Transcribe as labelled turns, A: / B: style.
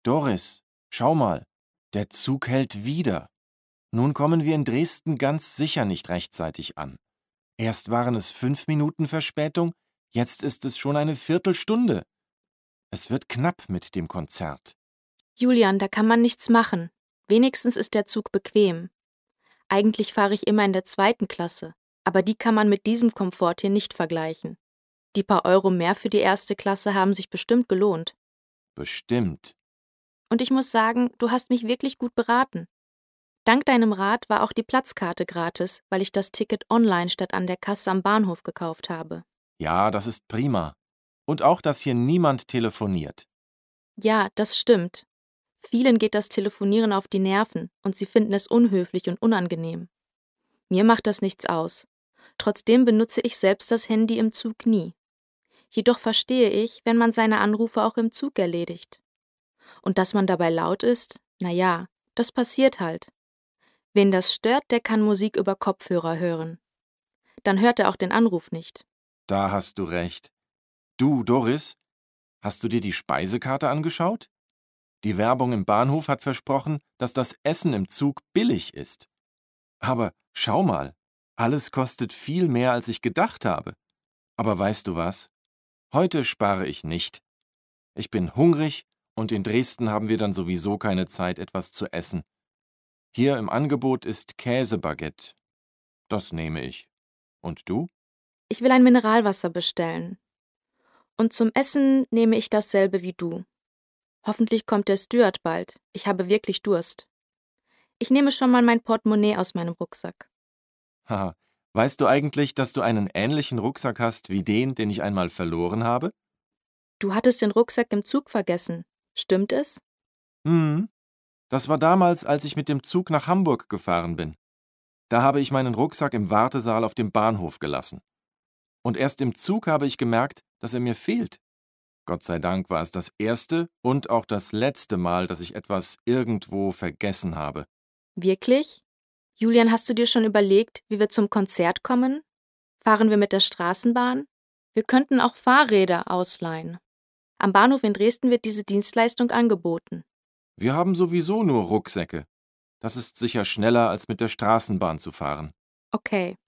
A: Doris, schau mal, der Zug hält wieder. Nun kommen wir in Dresden ganz sicher nicht rechtzeitig an. Erst waren es 5 Minuten Verspätung, jetzt ist es schon eine Viertelstunde. Es wird knapp mit dem Konzert.
B: Julian, da kann man nichts machen. Wenigstens ist der Zug bequem. Eigentlich fahre ich immer in der 2. Klasse, aber die kann man mit diesem Komfort hier nicht vergleichen. Die paar Euro mehr für die 1. Klasse haben sich bestimmt gelohnt.
A: Bestimmt.
B: Und ich muss sagen, du hast mich wirklich gut beraten. Dank deinem Rat war auch die Platzkarte gratis, weil ich das Ticket online statt an der Kasse am Bahnhof gekauft habe.
A: Ja, das ist prima. Und auch, dass hier niemand telefoniert.
B: Ja, das stimmt. Vielen geht das Telefonieren auf die Nerven und sie finden es unhöflich und unangenehm. Mir macht das nichts aus. Trotzdem benutze ich selbst das Handy im Zug nie. Jedoch verstehe ich, wenn man seine Anrufe auch im Zug erledigt. Und dass man dabei laut ist, naja, das passiert halt. Wen das stört, der kann Musik über Kopfhörer hören. Dann hört er auch den Anruf nicht.
A: Da hast du recht. Du, Doris, hast du dir die Speisekarte angeschaut? Die Werbung im Bahnhof hat versprochen, dass das Essen im Zug billig ist. Aber schau mal, alles kostet viel mehr, als ich gedacht habe. Aber weißt du was? Heute spare ich nicht. Ich bin hungrig und in Dresden haben wir dann sowieso keine Zeit, etwas zu essen. Hier im Angebot ist Käsebaguette. Das nehme ich. Und du?
B: Ich will ein Mineralwasser bestellen. Und zum Essen nehme ich dasselbe wie du. Hoffentlich kommt der Steward bald. Ich habe wirklich Durst. Ich nehme schon mal mein Portemonnaie aus meinem Rucksack.
A: Haha, weißt du eigentlich, dass du einen ähnlichen Rucksack hast wie den ich einmal verloren habe?
B: Du hattest den Rucksack im Zug vergessen. Stimmt es?
A: Das war damals, als ich mit dem Zug nach Hamburg gefahren bin. Da habe ich meinen Rucksack im Wartesaal auf dem Bahnhof gelassen. Und erst im Zug habe ich gemerkt, dass er mir fehlt. Gott sei Dank war es das erste und auch das letzte Mal, dass ich etwas irgendwo vergessen habe.
B: Wirklich? Julian, hast du dir schon überlegt, wie wir zum Konzert kommen? Fahren wir mit der Straßenbahn? Wir könnten auch Fahrräder ausleihen. Am Bahnhof in Dresden wird diese Dienstleistung angeboten.
A: Wir haben sowieso nur Rucksäcke. Das ist sicher schneller, als mit der Straßenbahn zu fahren.
B: Okay.